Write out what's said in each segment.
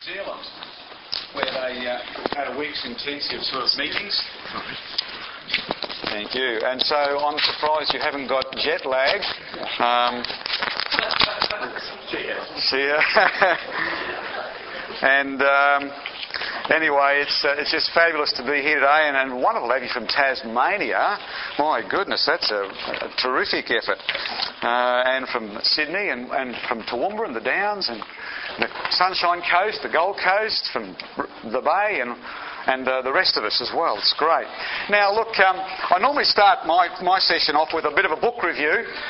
Zealand, where they had a week's intensive sort of meetings. Thank you. And so I'm surprised you haven't got jet lag. See ya. And anyway, it's just fabulous to be here today, and wonderful to have you from Tasmania. My goodness, that's a terrific effort. And from Sydney, and from Toowoomba and the Downs, and the Sunshine Coast, the Gold Coast, from the Bay, and the rest of us as well. It's great. Now, look, I normally start my session off with a bit of a book review,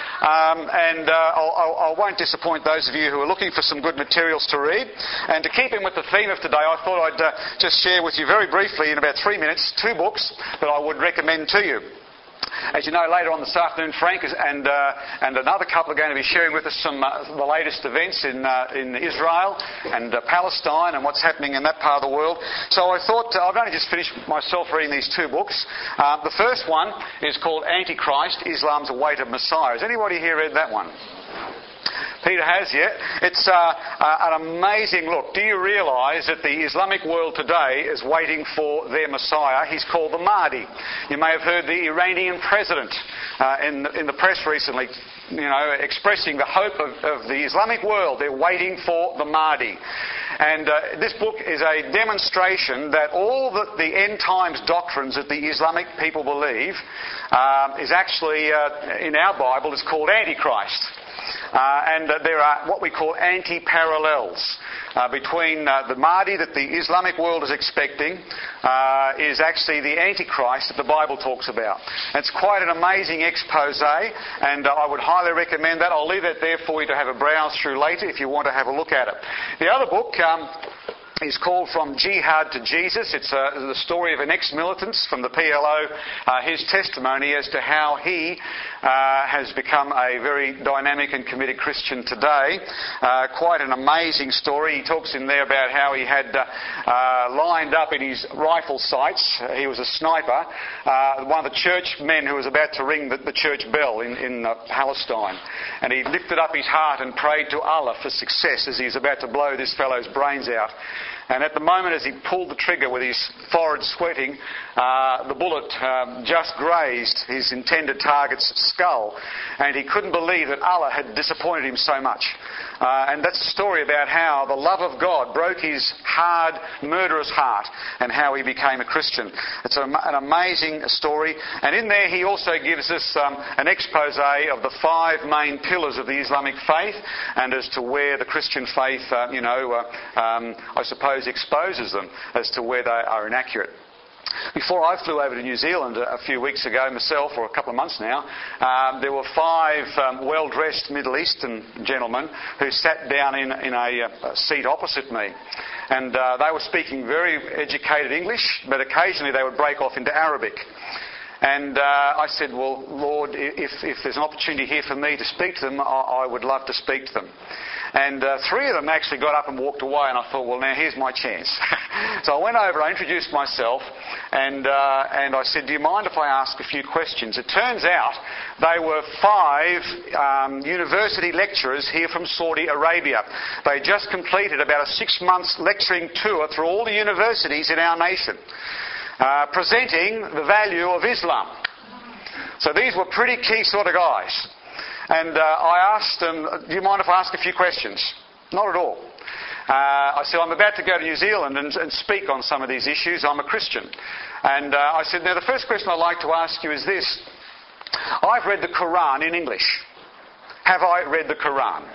and I won't disappoint those of you who are looking for some good materials to read. And to keep in with the theme of today, I thought I'd just share with you very briefly, in about 3 minutes, 2 books that I would recommend to you. As you know, later on this afternoon, Frank and another couple are going to be sharing with us some the latest events in Israel and Palestine and what's happening in that part of the world. So I thought, I've only just finished myself reading these 2 books. The first one is called Antichrist, Islam's Awaited Messiah. Has anybody here read that one? Peter has, yeah. It's an amazing look. Do you realise that the Islamic world today is waiting for their Messiah? He's called the Mahdi. You may have heard the Iranian president in the press recently, expressing the hope of the Islamic world. They're waiting for the Mahdi. And this book is a demonstration that all the end times doctrines that the Islamic people believe is actually, in our Bible, is called Antichrist. And there are what we call anti-parallels between the Mahdi that the Islamic world is expecting is actually the Antichrist that the Bible talks about. And it's quite an amazing expose, and I would highly recommend that. I'll leave that there for you to have a browse through later if you want to have a look at it. The other book is called From Jihad to Jesus. It's the story of an ex-militant from the PLO, his testimony as to how he has become a very dynamic and committed Christian today. Quite an amazing story. He talks in there about how he had lined up in his rifle sights. He was a sniper. One of the church men who was about to ring the church bell in Palestine. And he lifted up his heart and prayed to Allah for success as he was about to blow this fellow's brains out. And at the moment, as he pulled the trigger with his forehead sweating, the bullet just grazed his intended target's skull. And he couldn't believe that Allah had disappointed him so much. And that's a story about how the love of God broke his hard, murderous heart and how he became a Christian. It's an amazing story. And in there he also gives us an expose of the 5 main pillars of the Islamic faith, and as to where the Christian faith, I suppose exposes them as to where they are inaccurate. Before I flew over to New Zealand a few weeks ago myself, or a couple of months now, there were 5 well-dressed Middle Eastern gentlemen who sat down in a seat opposite me. And they were speaking very educated English, but occasionally they would break off into Arabic. And I said, well, Lord, if there's an opportunity here for me to speak to them, I would love to speak to them. And 3 of them actually got up and walked away, and I thought, well, now here's my chance. So I went over, I introduced myself, and I said, do you mind if I ask a few questions? It turns out they were 5 university lecturers here from Saudi Arabia. They just completed about a 6 months lecturing tour through all the universities in our nation, presenting the value of Islam. So these were pretty key sort of guys. And I asked them, do you mind if I ask a few questions? Not at all. I said, I'm about to go to New Zealand and speak on some of these issues. I'm a Christian. And I said, now the first question I'd like to ask you is this. I've read the Quran in English. Have I read the Quran?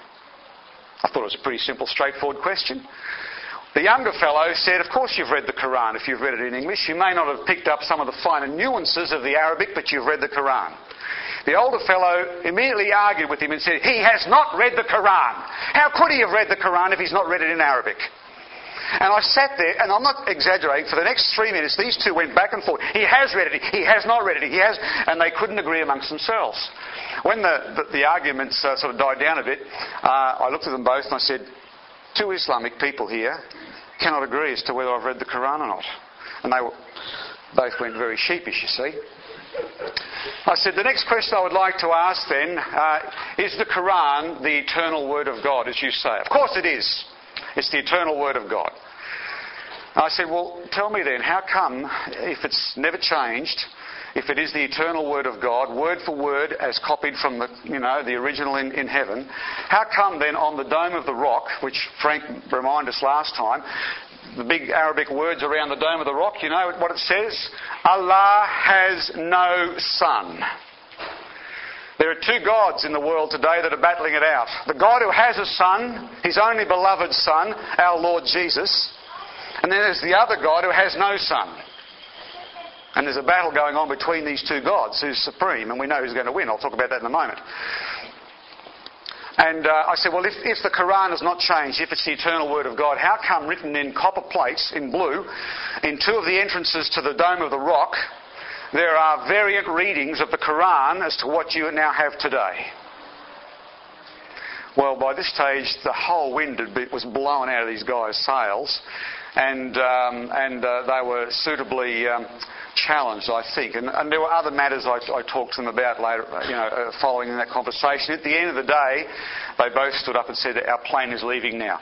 I thought it was a pretty simple, straightforward question. The younger fellow said, of course you've read the Quran if you've read it in English. You may not have picked up some of the finer nuances of the Arabic, but you've read the Quran. The older fellow immediately argued with him and said, he has not read the Quran. How could he have read the Quran if he's not read it in Arabic? And I sat there, and I'm not exaggerating, for the next 3 minutes these 2 went back and forth. He has read it, he has not read it, he has, and they couldn't agree amongst themselves. When the arguments sort of died down a bit, I looked at them both and I said, 2 Islamic people here cannot agree as to whether I've read the Quran or not. And they both went very sheepish, you see. I said, the next question I would like to ask then, is the Quran the eternal word of God, as you say? Of course it is. It's the eternal Word of God. I said, well, tell me then, how come, if it's never changed, if it is the eternal Word of God, word for word, as copied from the original in heaven, how come then on the Dome of the Rock, which Frank reminded us last time, the big Arabic words around the Dome of the Rock, you know what it says? Allah has no son. There are two gods in the world today that are battling it out. The God who has a son, his only beloved Son, our Lord Jesus. And then there's the other God who has no son. And there's a battle going on between these two gods, who's supreme, and we know who's going to win. I'll talk about that in a moment. And I said, well, if the Quran has not changed, if it's the eternal Word of God, how come written in copper plates, in blue, in two of the entrances to the Dome of the Rock, there are variant readings of the Quran as to what you now have today? Well, by this stage, the whole wind was blown out of these guys' sails, and they were suitably challenged, I think. And there were other matters I talked to them about later, following that conversation. At the end of the day, they both stood up and said, our plane is leaving now.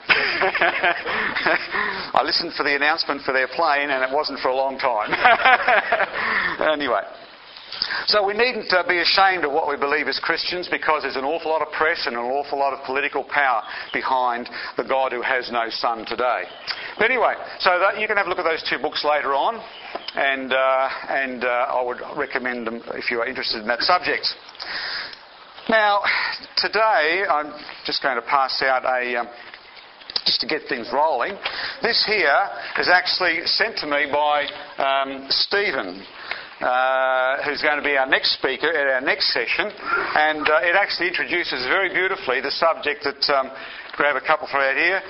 I listened for the announcement for their plane, and it wasn't for a long time. Anyway. So we needn't be ashamed of what we believe as Christians, because there's an awful lot of press and an awful lot of political power behind the God who has no son today. But anyway, so that you can have a look at those two books later on, and I would recommend them if you are interested in that subject. Now, today I'm just going to pass out just to get things rolling. This here is actually sent to me by Stephen, who's going to be our next speaker at our next session, and it actually introduces very beautifully the subject that, grab a couple from out here.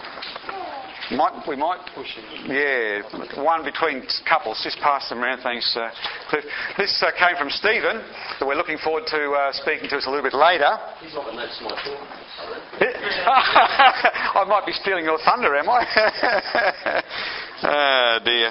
We might push it. Yeah, one between couples. Just pass them around. Thanks, Cliff. This came from Stephen, that we're looking forward to speaking to us a little bit later. He's not the next my talk. I might be stealing your thunder, am I? Oh dear.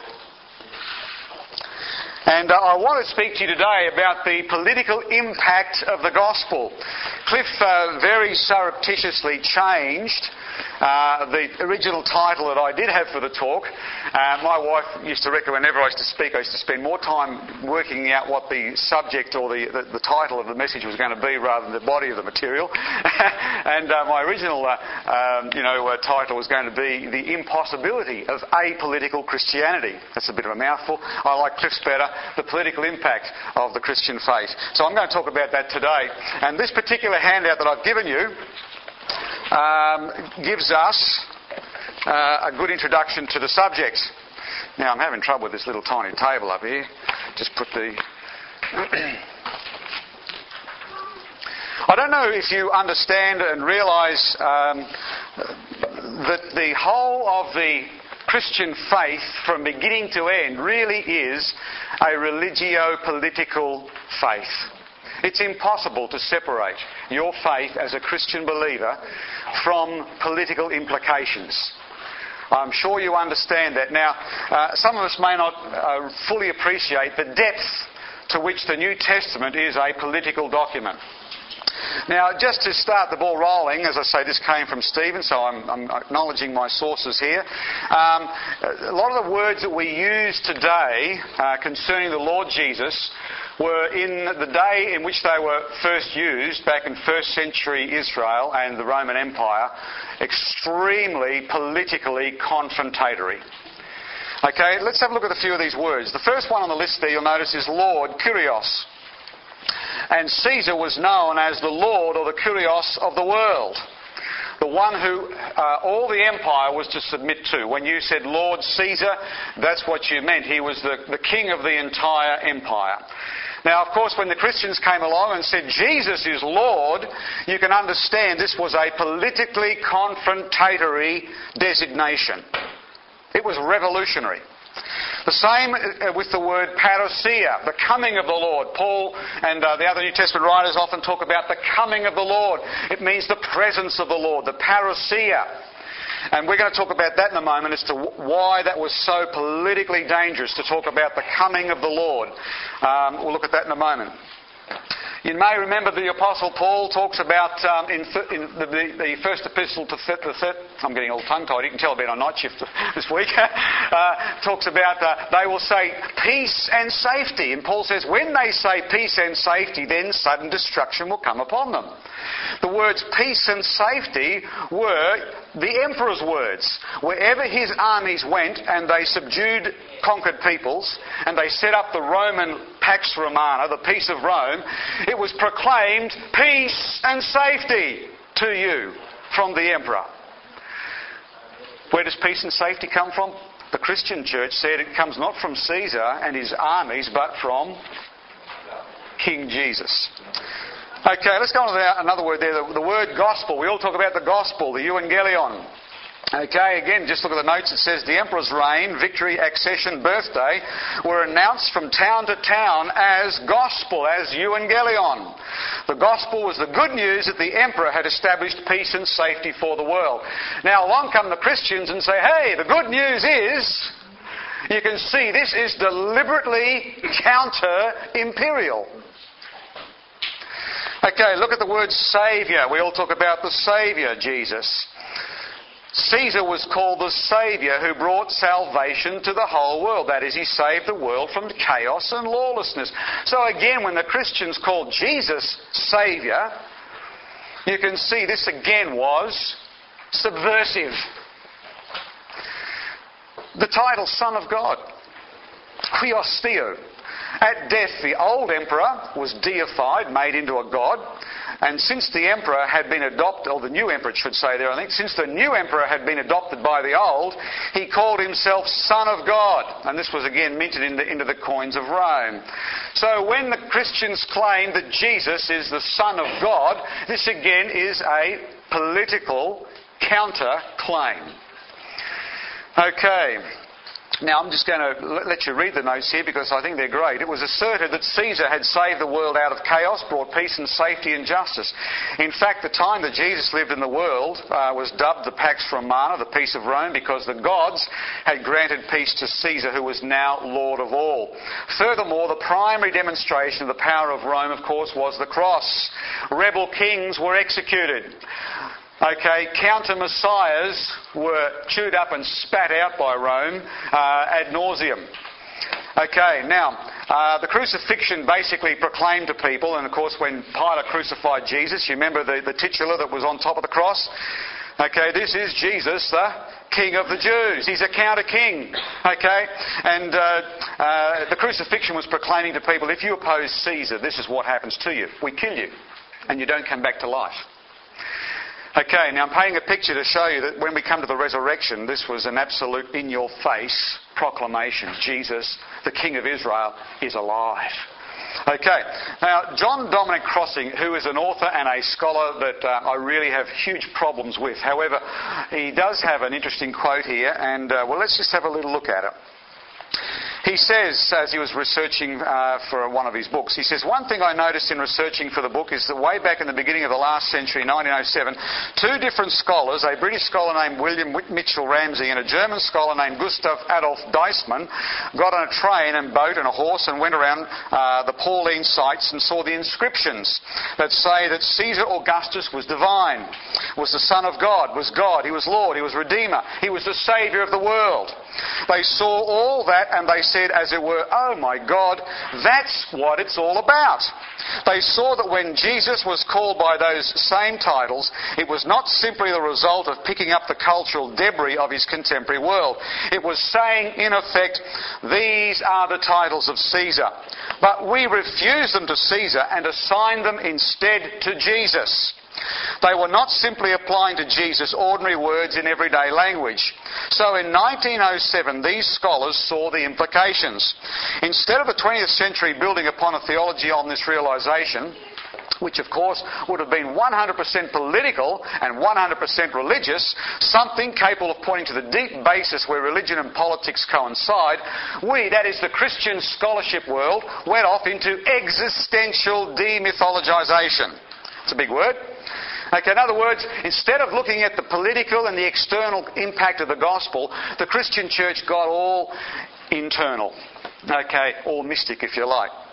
And I want to speak to you today about the political impact of the gospel. Cliff very surreptitiously changed the original title that I did have for the talk. My wife used to reckon whenever I used to speak, I used to spend more time working out what the subject or the title of the message was going to be rather than the body of the material. And my original title was going to be The Impossibility of Apolitical Christianity. That's a bit of a mouthful. I like Cliff's better, The Political Impact of the Christian Faith. So I'm going to talk about that today. And this particular handout that I've given you gives us a good introduction to the subject. Now, I'm having trouble with this little tiny table up here. Just put the... I don't know if you understand and realise that the whole of the Christian faith, from beginning to end, really is a religio-political faith. It's impossible to separate your faith as a Christian believer from political implications. I'm sure you understand that. Now, some of us may not fully appreciate the depth to which the New Testament is a political document. Now, just to start the ball rolling, as I say, this came from Stephen, so I'm acknowledging my sources here. A lot of the words that we use today concerning the Lord Jesus were in the day in which they were first used, back in first century Israel and the Roman Empire, extremely politically confrontatory. Okay, let's have a look at a few of these words. The first one on the list there, you'll notice, is Lord, Kyrios. And Caesar was known as the Lord or the Kyrios of the world. The one who all the empire was to submit to. When you said Lord Caesar, that's what you meant. He was the king of the entire empire. Now, of course, when the Christians came along and said Jesus is Lord, you can understand this was a politically confrontatory designation. It was revolutionary. The same with the word parousia, the coming of the Lord. Paul and the other New Testament writers often talk about the coming of the Lord. It means the presence of the Lord, the parousia. And we're going to talk about that in a moment as to why that was so politically dangerous to talk about the coming of the Lord. We'll look at that in a moment. You may remember the Apostle Paul talks about in the first epistle to I'm getting all tongue-tied. You can tell I've been on night shift this week. Talks about they will say peace and safety. And Paul says when they say peace and safety, then sudden destruction will come upon them. The words peace and safety were the emperor's words. Wherever his armies went and they subdued conquered peoples and they set up the Roman Pax Romana, the peace of Rome, it was proclaimed peace and safety to you from the emperor. Where does peace and safety come from? The Christian church said it comes not from Caesar and his armies but from King Jesus. Okay, let's go on to another word there, the word gospel. We all talk about the gospel, the euangelion. Okay, again, just look at the notes. It says the emperor's reign, victory, accession, birthday were announced from town to town as gospel, as euangelion. The gospel was the good news that the emperor had established peace and safety for the world. Now along come the Christians and say, hey, the good news is, you can see this is deliberately counter-imperial. Okay, look at the word Saviour. We all talk about the Saviour, Jesus. Caesar was called the Saviour who brought salvation to the whole world. That is, he saved the world from chaos and lawlessness. So again, when the Christians called Jesus Saviour, you can see this again was subversive. The title Son of God, Huios Theo. At death, the old emperor was deified, made into a god. And since the emperor had been adopted, or the new emperor should say there, I think, since the new emperor had been adopted by the old, he called himself Son of God. And this was again minted into the coins of Rome. So when the Christians claim that Jesus is the Son of God, this again is a political counter-claim. Okay. Now, I'm just going to let you read the notes here because I think they're great. It was asserted that Caesar had saved the world out of chaos, brought peace and safety and justice. In fact, the time that Jesus lived in the world was dubbed the Pax Romana, the peace of Rome, because the gods had granted peace to Caesar, who was now Lord of all. Furthermore, the primary demonstration of the power of Rome, of course, was the cross. Rebel kings were executed. Okay, counter-messiahs were chewed up and spat out by Rome ad nauseum. Okay, now, the crucifixion basically proclaimed to people, and of course when Pilate crucified Jesus, you remember the titular that was on top of the cross? Okay, this is Jesus, the King of the Jews. He's a counter-king. Okay, and the crucifixion was proclaiming to people, if you oppose Caesar, this is what happens to you. We kill you, and you don't come back to life. Okay, now I'm painting a picture to show you that when we come to the resurrection, this was an absolute in-your-face proclamation. Jesus, the King of Israel, is alive. Okay, now John Dominic Crossing, who is an author and a scholar that I really have huge problems with. However, he does have an interesting quote here, and well, let's just have a little look at it. He says, as he was researching for one of his books, he says, one thing I noticed in researching for the book is that way back in the beginning of the last century, 1907, two different scholars, a British scholar named William Mitchell Ramsay and a German scholar named Gustav Adolf Deissmann, got on a train and boat and a horse and went around the Pauline sites and saw the inscriptions that say that Caesar Augustus was divine, was the Son of God, was Lord, he was Redeemer, he was the Saviour of the world. They saw all that and they said, as it were, oh my God, that's what it's all about. They saw that when Jesus was called by those same titles, it was not simply the result of picking up the cultural debris of his contemporary world. It was saying, in effect, these are the titles of Caesar. But we refuse them to Caesar and assign them instead to Jesus. They were not simply applying to Jesus ordinary words in everyday language. So in 1907, these scholars saw the implications. Instead of the 20th century building upon a theology on this realisation, which of course would have been 100% political and 100% religious, something capable of pointing to the deep basis where religion and politics coincide, we, that is the Christian scholarship world, went off into existential demythologization. It's a big word. Okay, in other words, instead of looking at the political and the external impact of the gospel, the Christian church got all internal. Okay, all mystic if you like.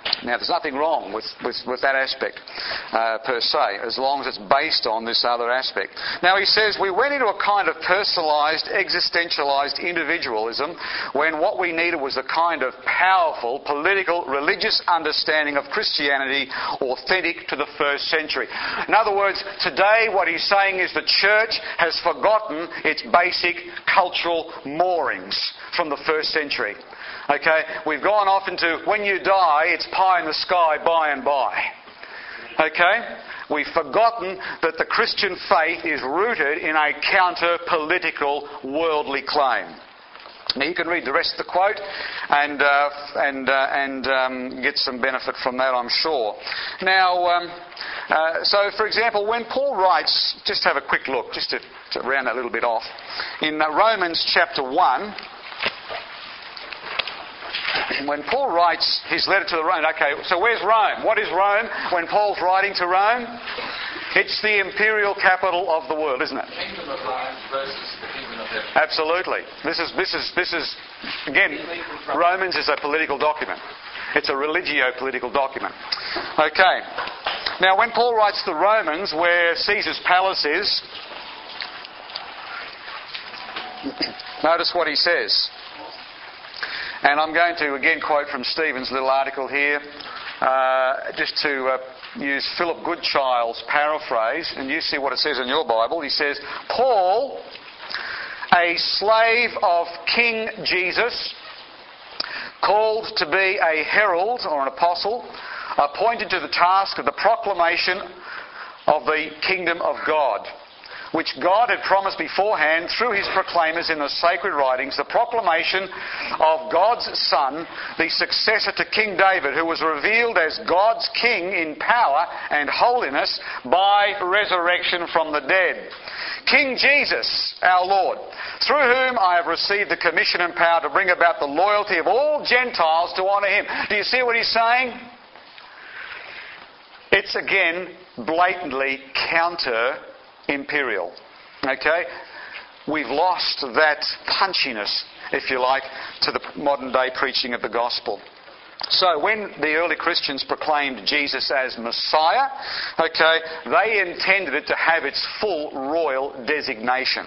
Now, there's nothing wrong with that aspect per se, as long as it's based on this other aspect. Now, he says, we went into a kind of personalised, existentialised individualism when what we needed was a kind of powerful, political, religious understanding of Christianity authentic to the first century. In other words, today what he's saying is the church has forgotten its basic cultural moorings from the first century. Okay, we've gone off into, when you die, it's pie in the sky by and by. Okay, we've forgotten that the Christian faith is rooted in a counter-political, worldly claim. Now you can read the rest of the quote and get some benefit from that, I'm sure. Now, so for example, when Paul writes, just have a quick look, just to round that little bit off, in Romans chapter 1. When Paul writes his letter to the Romans, okay, so where's Rome? What is Rome when Paul's writing to Rome? It's the imperial capital of the world, isn't it? The kingdom of Rome versus the kingdom of heaven. Absolutely. This is again, Romans is a political document. It's a religio-political document. Okay. Now, when Paul writes to the Romans, where Caesar's palace is, notice what he says. And I'm going to again quote from Stephen's little article here, just to use Philip Goodchild's paraphrase, and you see what it says in your Bible. He says, Paul, a slave of King Jesus, called to be a herald or an apostle, appointed to the task of the proclamation of the kingdom of God, which God had promised beforehand through his proclaimers in the sacred writings, the proclamation of God's Son, the successor to King David, who was revealed as God's King in power and holiness by resurrection from the dead. King Jesus, our Lord, through whom I have received the commission and power to bring about the loyalty of all Gentiles to honour him. Do you see what he's saying? It's again blatantly counter-imperial. Okay? We've lost that punchiness, if you like, to the modern day preaching of the gospel. So when the early Christians proclaimed Jesus as Messiah, okay, they intended it to have its full royal designation.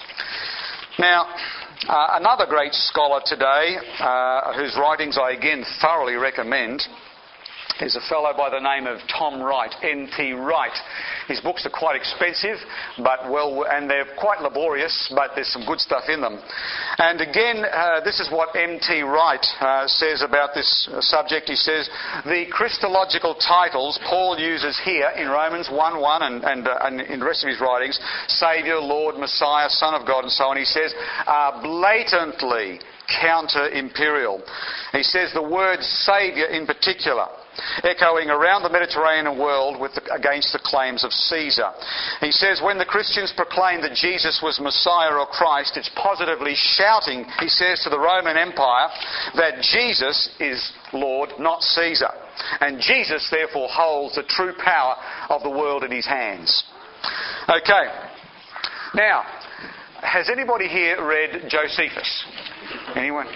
Now, another great scholar today, whose writings I again thoroughly recommend, is a fellow by the name of Tom Wright, N.T. Wright. His books are quite expensive, and they're quite laborious, but there's some good stuff in them. And again, this is what N.T. Wright says about this subject. He says, the Christological titles Paul uses here in Romans 1:1 and in the rest of his writings, Saviour, Lord, Messiah, Son of God, and so on, he says, are blatantly counter-imperial. He says the word Saviour in particular, echoing around the Mediterranean world against the claims of Caesar. He says when the Christians proclaim that Jesus was Messiah or Christ, it's positively shouting, he says, to the Roman Empire that Jesus is Lord, not Caesar. And Jesus therefore holds the true power of the world in his hands. Okay. Now, has anybody here read Josephus? Anyone?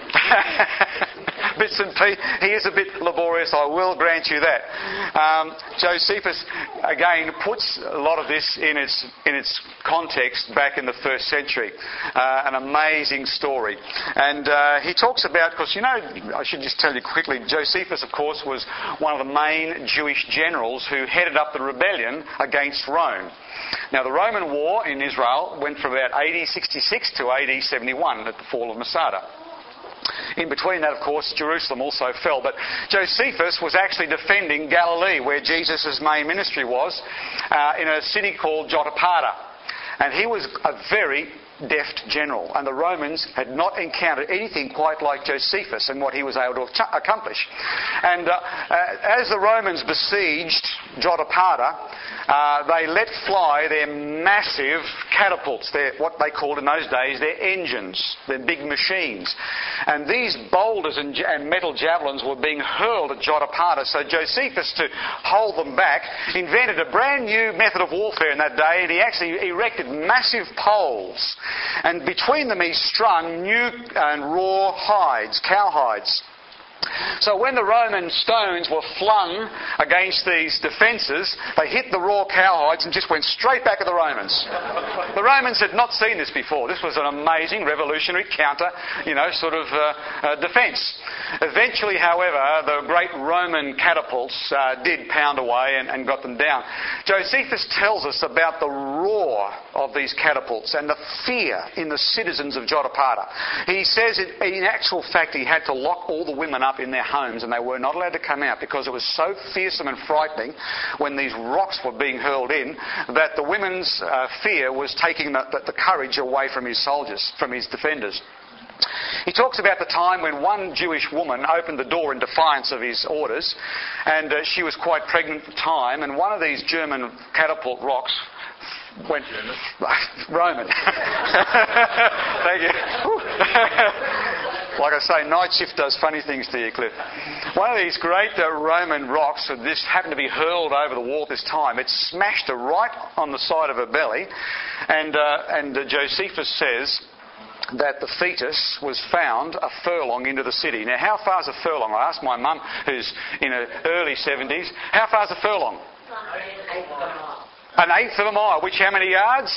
Bits and pieces. He is a bit laborious, I will grant you that. Josephus, again, puts a lot of this in its context back in the first century. An amazing story. And he talks about, because, you know, I should just tell you quickly, Josephus, of course, was one of the main Jewish generals who headed up the rebellion against Rome. Now, the Roman war in Israel went from about AD 66 to AD 71 at the fall of Masada. In between that, of course, Jerusalem also fell. But Josephus was actually defending Galilee, where Jesus' main ministry was, in a city called Jotapata. And he was a very deft general. And the Romans had not encountered anything quite like Josephus and what he was able to accomplish. And as the Romans besieged Jotapata, they let fly their massive catapults, what they called in those days their engines, their big machines. And these boulders and metal javelins were being hurled at Jotapata. So Josephus, to hold them back, invented a brand new method of warfare in that day, and he actually erected massive poles. And between them he strung new and raw hides, cow hides. So when the Roman stones were flung against these defences, they hit the raw cowhides and just went straight back at the Romans. The Romans had not seen this before. This was an amazing revolutionary counter, defence. Eventually, however, the great Roman catapults did pound away and got them down. Josephus tells us about the roar of these catapults and the fear in the citizens of Jotapata. He says, in actual fact, he had to lock all the women up in their homes and they were not allowed to come out because it was so fearsome and frightening when these rocks were being hurled in that the women's fear was taking the courage away from his soldiers, from his defenders. He talks about the time when one Jewish woman opened the door in defiance of his orders, and she was quite pregnant at the time, and one of these German catapult rocks went... Roman. Thank you. Like I say, night shift does funny things to you, Cliff. One of these great Roman rocks, this happened to be hurled over the wall this time. It smashed her right on the side of her belly, and Josephus says that the fetus was found a furlong into the city. Now, how far is a furlong? I asked my mum, who's in her early 70s, how far is a furlong? An eighth of a mile. Which, how many yards?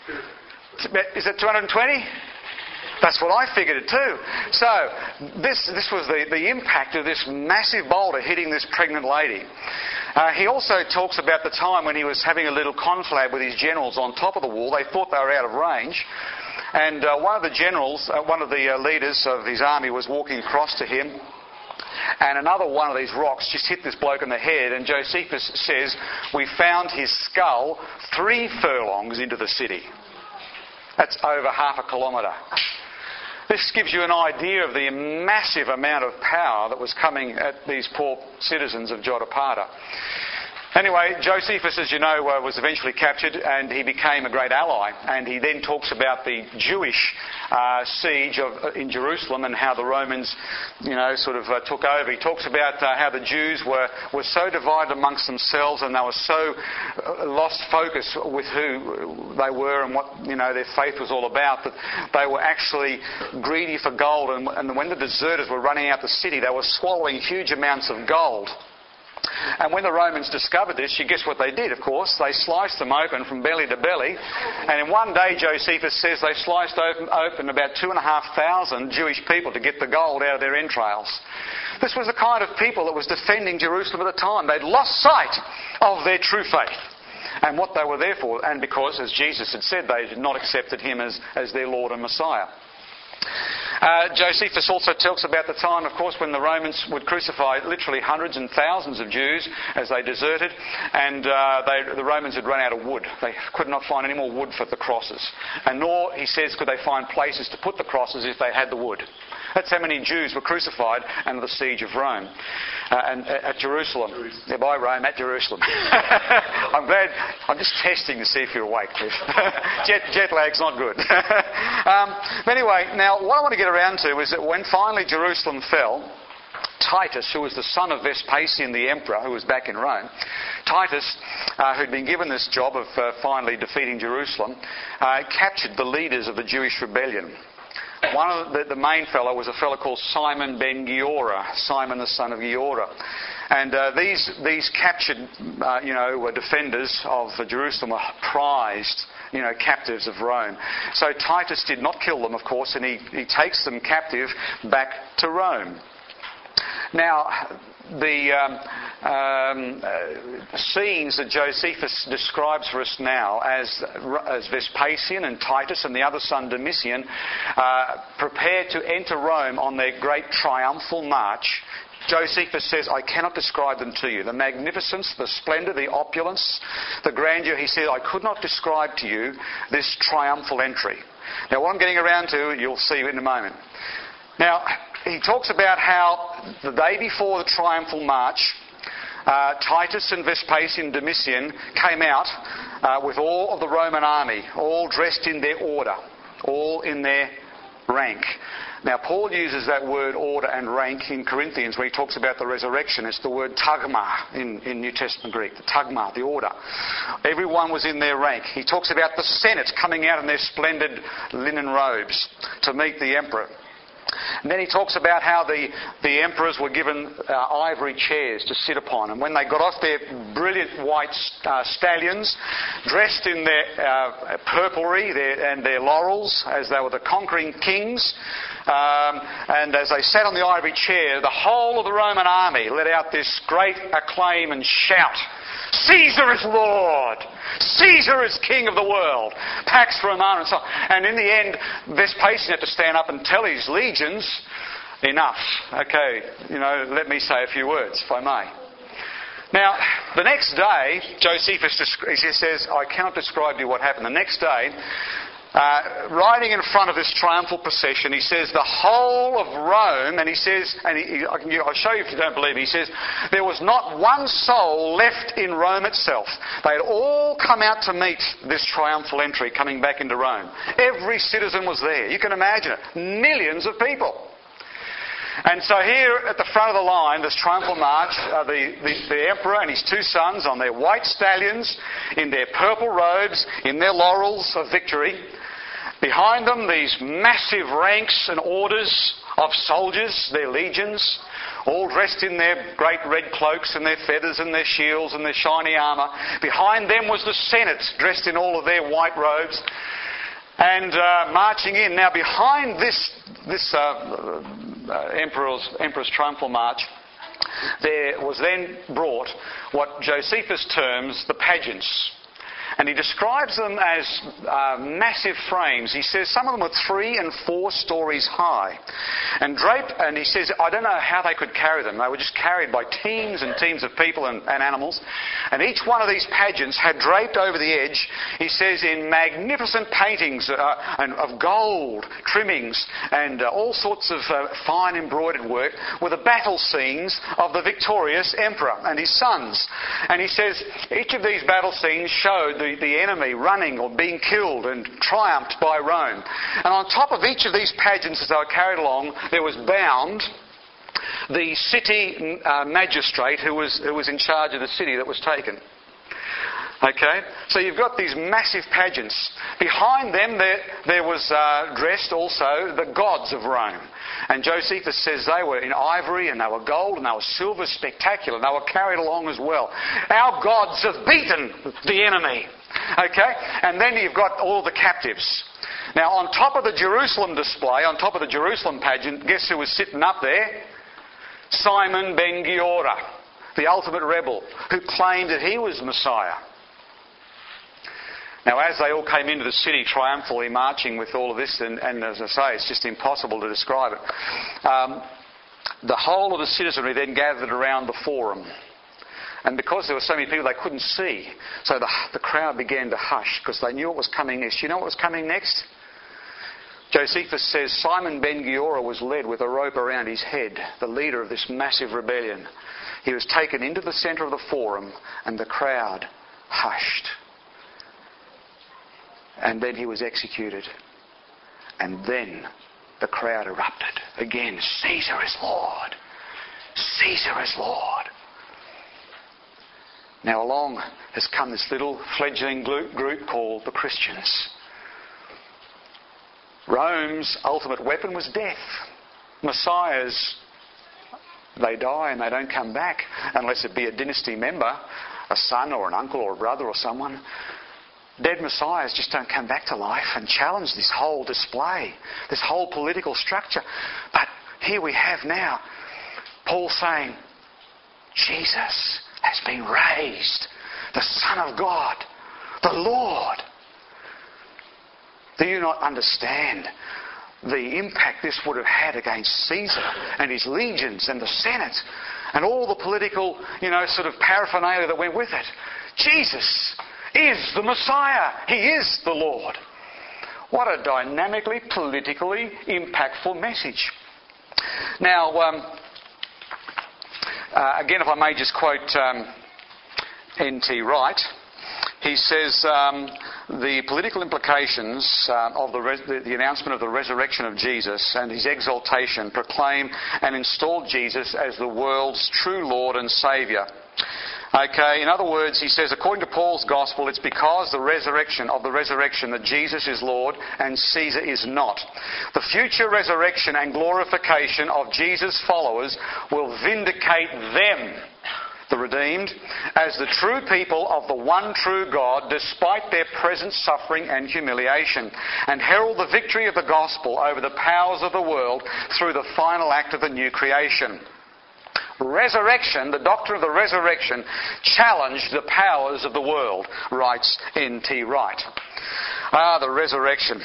Is it 220? That's what I figured it too. So, this was the impact of this massive boulder hitting this pregnant lady. He also talks about the time when he was having a little conflab with his generals on top of the wall. They thought they were out of range. And one of the generals, one of the leaders of his army was walking across to him. And another one of these rocks just hit this bloke in the head. And Josephus says, we found his skull 3 furlongs into the city. That's over half a kilometre. This gives you an idea of the massive amount of power that was coming at these poor citizens of Jotapata. Anyway, Josephus, as you know, was eventually captured and he became a great ally. And he then talks about the Jewish siege in Jerusalem and how the Romans, took over. He talks about how the Jews were so divided amongst themselves and they were so lost focus with who they were and what, their faith was all about, that they were actually greedy for gold. And when the deserters were running out the city, they were swallowing huge amounts of gold. And when the Romans discovered this, you guess what they did, of course? They sliced them open from belly to belly. And in one day, Josephus says, they sliced open about 2,500 Jewish people to get the gold out of their entrails. This was the kind of people that was defending Jerusalem at the time. They'd lost sight of their true faith and what they were there for. And because, as Jesus had said, they had not accepted him as their Lord and Messiah. Josephus also talks about the time, of course, when the Romans would crucify literally hundreds and thousands of Jews as they deserted, and the Romans had run out of wood. They could not find any more wood for the crosses. And nor, he says, could they find places to put the crosses if they had the wood. That's how many Jews were crucified under the siege of Rome. And at Jerusalem. Yeah, by Rome, at Jerusalem. I'm glad. I'm just testing to see if you're awake, Cliff. Jet lag's not good. But anyway, now what I want to get around to is that when finally Jerusalem fell, Titus, who was the son of Vespasian the emperor, who was back in Rome, Titus, who'd been given this job of finally defeating Jerusalem, captured the leaders of the Jewish rebellion. One of the main fellow was a fellow called Simon ben Giora, Simon the son of Giora. And these captured, defenders of Jerusalem were prized, captives of Rome. So Titus did not kill them, of course, and he takes them captive back to Rome. Now, the scenes that Josephus describes for us now as Vespasian and Titus and the other son Domitian prepared to enter Rome on their great triumphal march, Josephus says, I cannot describe them to you. The magnificence, the splendour, the opulence, the grandeur, he said, I could not describe to you this triumphal entry. Now, what I'm getting around to, you'll see in a moment. Now, he talks about how the day before the triumphal march, Titus and Vespasian and Domitian came out with all of the Roman army, all dressed in their order, all in their rank. Now, Paul uses that word order and rank in Corinthians when he talks about the resurrection. It's the word tagma in New Testament Greek, the tagma, the order. Everyone was in their rank. He talks about the Senate coming out in their splendid linen robes to meet the emperor. And then he talks about how the emperors were given ivory chairs to sit upon. And when they got off their brilliant white stallions, dressed in their purplery and their laurels, as they were the conquering kings, and as they sat on the ivory chair, the whole of the Roman army let out this great acclaim and shout, "Caesar is Lord! Caesar is King of the world! Pax Romana," and so on. And in the end, Vespasian had to stand up and tell his legions, enough. Okay, let me say a few words, if I may. Now, the next day, Josephus says, I cannot describe to you what happened. The next day, riding in front of this triumphal procession, he says the whole of Rome, and he says, I'll show you if you don't believe me, he says there was not one soul left in Rome itself. They had all come out to meet this triumphal entry coming back into Rome. Every citizen was there. You can imagine it. Millions of people. And so here at the front of the line, this triumphal march, the emperor and his two sons on their white stallions, in their purple robes, in their laurels of victory. Behind them, these massive ranks and orders of soldiers, their legions, all dressed in their great red cloaks and their feathers and their shields and their shiny armour. Behind them was the Senate, dressed in all of their white robes, and marching in. Now, behind this emperor's triumphal march, there was then brought what Josephus terms the pageants. And he describes them as massive frames. He says some of them were 3 and 4 stories high. And draped, and he says, I don't know how they could carry them. They were just carried by teams and teams of people and animals. And each one of these pageants had draped over the edge, he says, in magnificent paintings of gold, trimmings, and all sorts of fine embroidered work, were the battle scenes of the victorious emperor and his sons. And he says each of these battle scenes showed the enemy running or being killed and triumphed by Rome. And on top of each of these pageants, as they were carried along, there was bound the city magistrate who was in charge of the city that was taken. Okay? So you've got these massive pageants. Behind them there was dressed also the gods of Rome. And Josephus says they were in ivory and they were gold and they were silver, spectacular. They were carried along as well. Our gods have beaten the enemy. Okay? And then you've got all the captives. Now, on top of the Jerusalem display, on top of the Jerusalem pageant, guess who was sitting up there? Simon ben Giora, the ultimate rebel, who claimed that he was Messiah. Now, as they all came into the city triumphantly marching with all of this, and as I say, it's just impossible to describe it, the whole of the citizenry then gathered around the forum. And because there were so many people, they couldn't see. So the crowd began to hush because they knew what was coming next. You know what was coming next? Josephus says Simon ben Giora was led with a rope around his head, the leader of this massive rebellion. He was taken into the centre of the forum and the crowd hushed. And then he was executed. And then the crowd erupted. Again, Caesar is Lord. Caesar is Lord. Now along has come this little fledgling group called the Christians. Rome's ultimate weapon was death. Messiahs, they die and they don't come back unless it be a dynasty member, a son or an uncle or a brother or someone. Dead messiahs just don't come back to life and challenge this whole display, this whole political structure. But here we have now Paul saying, Jesus has been raised, the Son of God, the Lord. Do you not understand the impact this would have had against Caesar and his legions and the Senate and all the political, sort of paraphernalia that went with it? Jesus is the Messiah. He is the Lord. What a dynamically, politically impactful message. Now, again, if I may just quote N.T. Wright, he says the political implications of the announcement of the resurrection of Jesus and his exaltation proclaim and installed Jesus as the world's true Lord and Saviour. Okay, in other words, he says, according to Paul's gospel, it's because the resurrection that Jesus is Lord and Caesar is not. The future resurrection and glorification of Jesus' followers will vindicate them, the redeemed, as the true people of the one true God, despite their present suffering and humiliation, and herald the victory of the gospel over the powers of the world through the final act of the new creation. Resurrection, the doctrine of the resurrection, challenged the powers of the world, writes N.T. Wright. The resurrection.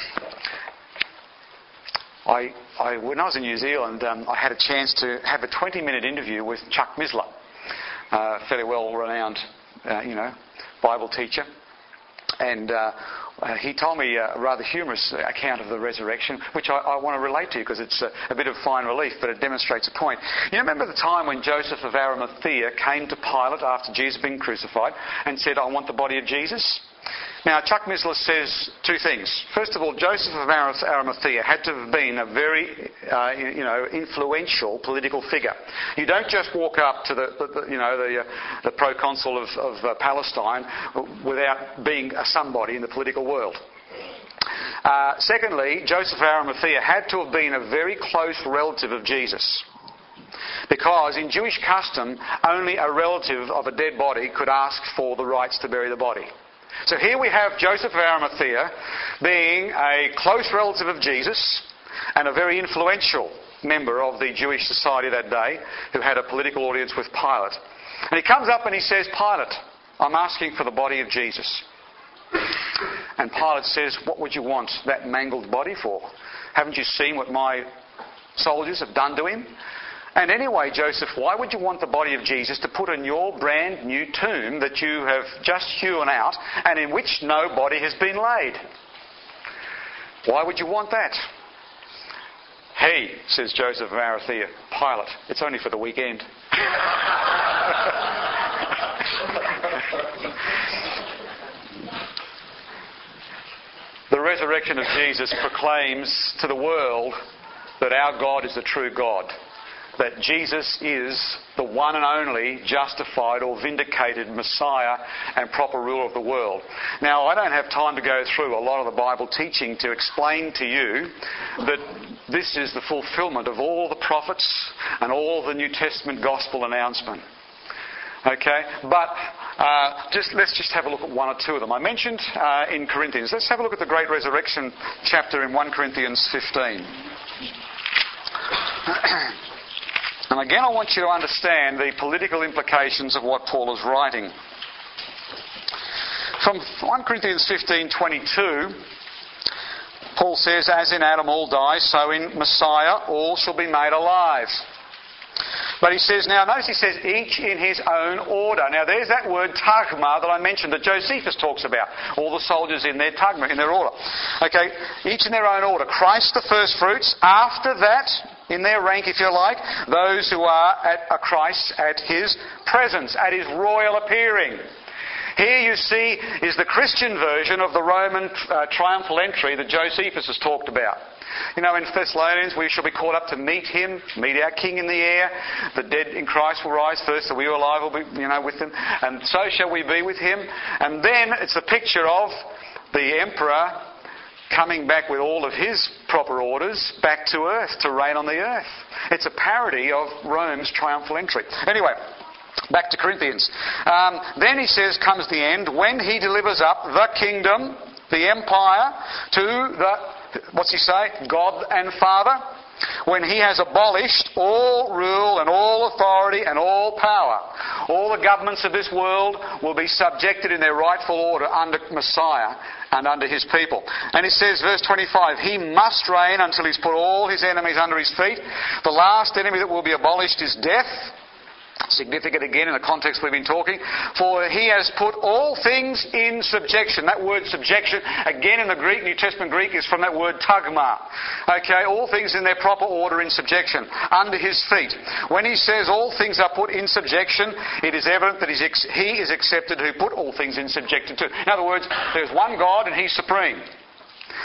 When I was in New Zealand, I had a chance to have a 20-minute interview with Chuck Missler, fairly well-renowned, Bible teacher. And he told me a rather humorous account of the resurrection, which I want to relate to you because it's a bit of fine relief, but it demonstrates a point. You remember the time when Joseph of Arimathea came to Pilate after Jesus had been crucified and said, I want the body of Jesus? Now, Chuck Missler says two things. First of all, Joseph of Arimathea had to have been a very, influential political figure. You don't just walk up to the proconsul of Palestine without being a somebody in the political world. Secondly, Joseph of Arimathea had to have been a very close relative of Jesus. Because in Jewish custom, only a relative of a dead body could ask for the rights to bury the body. So here we have Joseph of Arimathea being a close relative of Jesus and a very influential member of the Jewish society that day who had a political audience with Pilate. And he comes up and he says, Pilate, I'm asking for the body of Jesus. And Pilate says, what would you want that mangled body for? Haven't you seen what my soldiers have done to him? And anyway, Joseph, why would you want the body of Jesus to put in your brand new tomb that you have just hewn out and in which no body has been laid? Why would you want that? Hey, says Joseph of Arimathea, Pilate, it's only for the weekend. The resurrection of Jesus proclaims to the world that our God is the true God. That Jesus is the one and only justified or vindicated Messiah and proper ruler of the world. Now, I don't have time to go through a lot of the Bible teaching to explain to you that this is the fulfillment of all the prophets and all the New Testament gospel announcement. Okay? But let's just have a look at one or two of them. I mentioned in Corinthians. Let's have a look at the Great Resurrection chapter in 1 Corinthians 15. And again, I want you to understand the political implications of what Paul is writing. From 1 Corinthians 15:22, Paul says, as in Adam all die, so in Messiah all shall be made alive. But he says, now notice he says, each in his own order. Now there's that word tagma that I mentioned that Josephus talks about. All the soldiers in their tagma, in their order. Okay, each in their own order. Christ the first fruits. After that, in their rank, if you like, those who are at Christ at his presence, at his royal appearing. Here you see is the Christian version of the Roman triumphal entry that Josephus has talked about. You know, in Thessalonians, we shall be caught up to meet him, meet our King in the air. The dead in Christ will rise first, so we who are alive will be, with him. And so shall we be with him. And then it's the picture of the emperor coming back with all of his proper orders back to earth, to reign on the earth. It's a parody of Rome's triumphal entry. Anyway, back to Corinthians. Then he says, comes the end, when he delivers up the kingdom, the empire, to the, what's he say? God and Father. When he has abolished all rule and all authority and all power. All the governments of this world will be subjected in their rightful order under Messiah and under his people. And it says, verse 25, he must reign until he's put all his enemies under his feet. The last enemy that will be abolished is death. Significant again in the context we've been talking. For he has put all things in subjection. That word subjection, again in the Greek, New Testament Greek, is from that word tagma. Okay, all things in their proper order in subjection, under his feet. When he says all things are put in subjection, it is evident that he is accepted who put all things in subjection too. In other words, there's one God and he's supreme.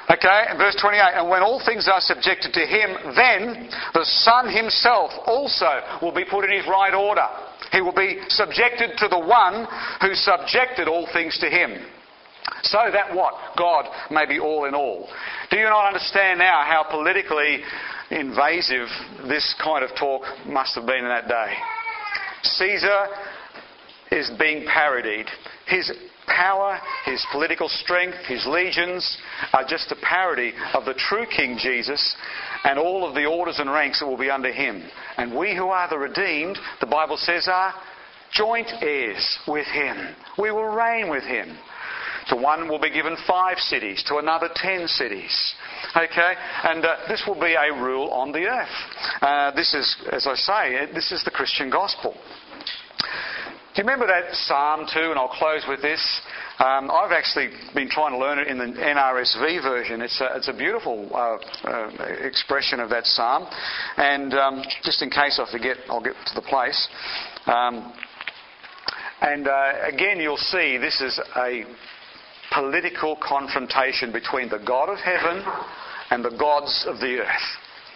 Okay, and verse 28, and when all things are subjected to him, then the Son himself also will be put in his right order. He will be subjected to the one who subjected all things to him. So that what? God may be all in all. Do you not understand now how politically invasive this kind of talk must have been in that day? Caesar is being parodied. His power, his political strength, his legions are just a parody of the true King Jesus and all of the orders and ranks that will be under him. And we who are the redeemed, the Bible says, are joint heirs with him. We will reign with him. To one will be given 5 cities, to another 10 cities. Okay? And this will be a rule on the earth. This is, as I say, this is the Christian gospel. Do you remember that Psalm 2? And I'll close with this. I've actually been trying to learn it in the NRSV version. It's a beautiful expression of that psalm. And just in case I forget, I'll get to the place. Again, you'll see this is a political confrontation between the God of heaven and the gods of the earth.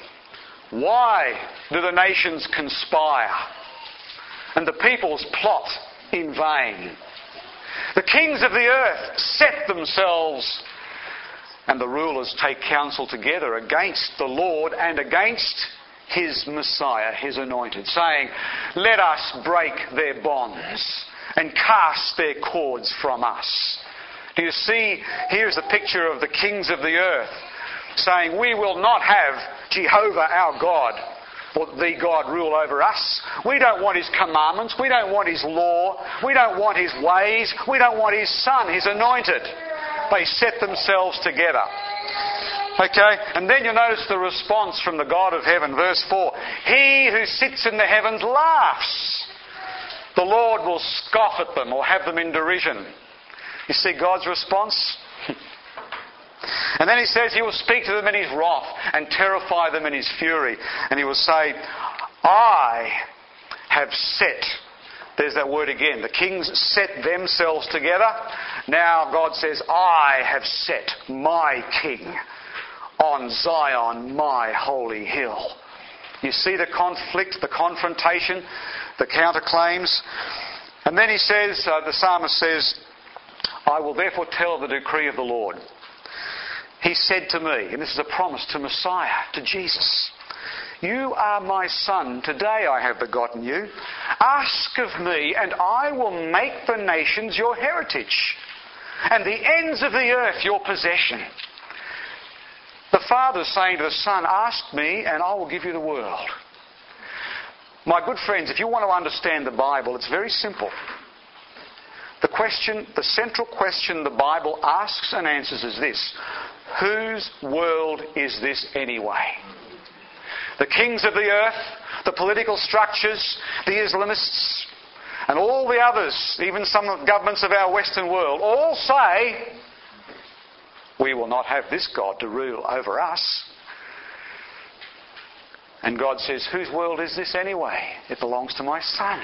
Why do the nations conspire and the peoples plot in vain? The kings of the earth set themselves, and the rulers take counsel together against the Lord and against his Messiah, his anointed, saying, let us break their bonds and cast their cords from us. Do you see, here's the picture of the kings of the earth saying, we will not have Jehovah our God, or the God, rule over us. We don't want his commandments. We don't want his law. We don't want his ways. We don't want his Son, his anointed. They set themselves together. Okay, and then you'll notice the response from the God of heaven, verse 4. He who sits in the heavens laughs. The Lord will scoff at them or have them in derision. You see God's response? And then he says he will speak to them in his wrath and terrify them in his fury. And he will say, I have set. There's that word again. The kings set themselves together. Now God says, I have set my king on Zion, my holy hill. You see the conflict, the confrontation, the counterclaims. And then he says, the psalmist says, I will therefore tell the decree of the Lord. He said to me, and this is a promise to Messiah, to Jesus, you are my son, today I have begotten you. Ask of me, and I will make the nations your heritage, and the ends of the earth your possession. The Father saying to the Son, ask me, and I will give you the world. My good friends, if you want to understand the Bible, it's very simple. The central question the Bible asks and answers is this: whose world is this anyway? The kings of the earth, the political structures, the Islamists, and all the others, even some of the governments of our Western world, all say, we will not have this God to rule over us. And God says, whose world is this anyway? It belongs to my Son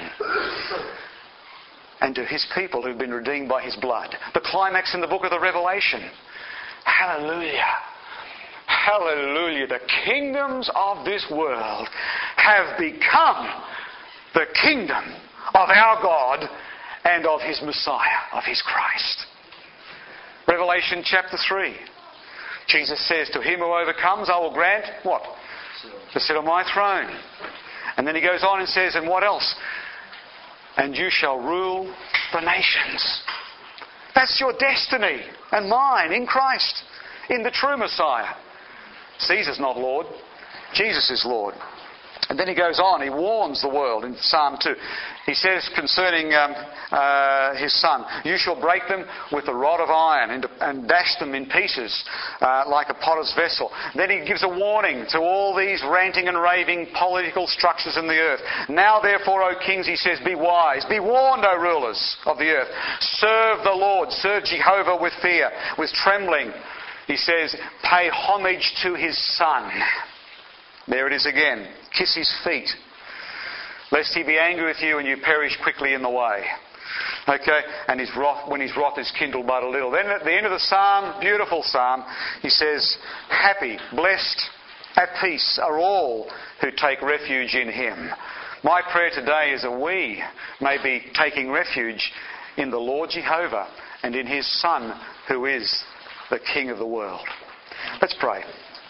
and to his people who've been redeemed by his blood. The climax in the book of the Revelation. Hallelujah. Hallelujah. The kingdoms of this world have become the kingdom of our God and of his Messiah, of his Christ. Revelation chapter 3. Jesus says, to him who overcomes I will grant, what? To sit on my throne. And then he goes on and says, and what else? And you shall rule the nations. That's your destiny and mine in Christ, in the true Messiah. Caesar's not Lord. Jesus is Lord. And then he goes on, he warns the world in Psalm 2. He says concerning his Son, you shall break them with a rod of iron and dash them in pieces like a potter's vessel. Then he gives a warning to all these ranting and raving political structures in the earth. Now therefore, O kings, he says, be wise. Be warned, O rulers of the earth. Serve the Lord. Serve Jehovah with fear, with trembling. He says, pay homage to his Son. There it is again. Kiss his feet, lest he be angry with you and you perish quickly in the way. Okay, and his wrath, when his wrath is kindled but a little. Then at the end of the psalm, beautiful psalm, he says, happy, blessed, at peace are all who take refuge in him. My prayer today is that we may be taking refuge in the Lord Jehovah and in his Son, who is the King of the world. Let's pray.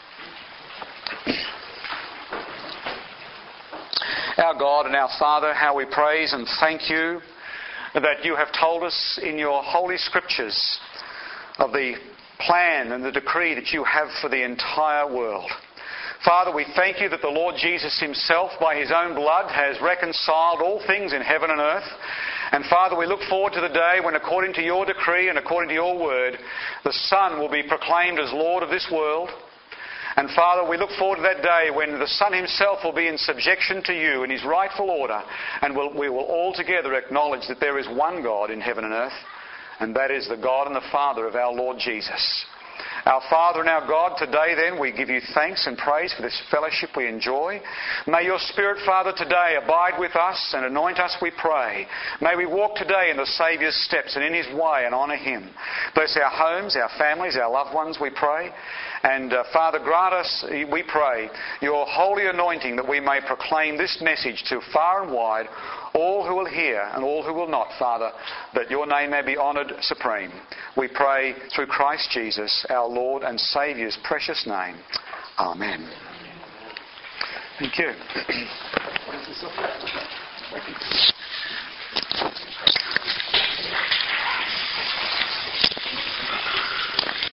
Our God and our Father, how we praise and thank you that you have told us in your holy scriptures of the plan and the decree that you have for the entire world. Father, we thank you that the Lord Jesus himself, by his own blood, has reconciled all things in heaven and earth. And Father, we look forward to the day when, according to your decree and according to your word, the Son will be proclaimed as Lord of this world. And Father, we look forward to that day when the Son himself will be in subjection to you in his rightful order, and we will all together acknowledge that there is one God in heaven and earth, and that is the God and the Father of our Lord Jesus. Our Father and our God, today then we give you thanks and praise for this fellowship we enjoy. May your Spirit, Father, today abide with us and anoint us, we pray. May we walk today in the Saviour's steps and in his way and honour him. Bless our homes, our families, our loved ones, we pray. And Father, grant us, we pray, your holy anointing that we may proclaim this message to far and wide, all who will hear and all who will not, Father, that your name may be honoured supreme. We pray through Christ Jesus, our Lord and Saviour's precious name. Amen. Thank you.